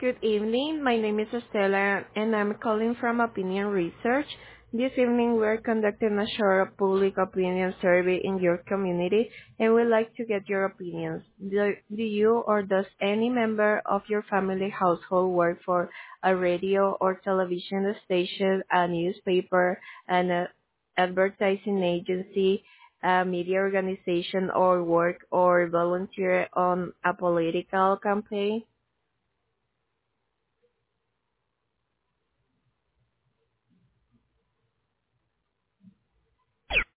Good evening. My name is Estela, and I'm calling from Opinion Research. This evening, we're conducting a short public opinion survey in your community, and we'd like to get your opinions. Do you or does any member of your family household work for a radio or television station, a newspaper, an advertising agency, a media organization, or work or volunteer on a political campaign?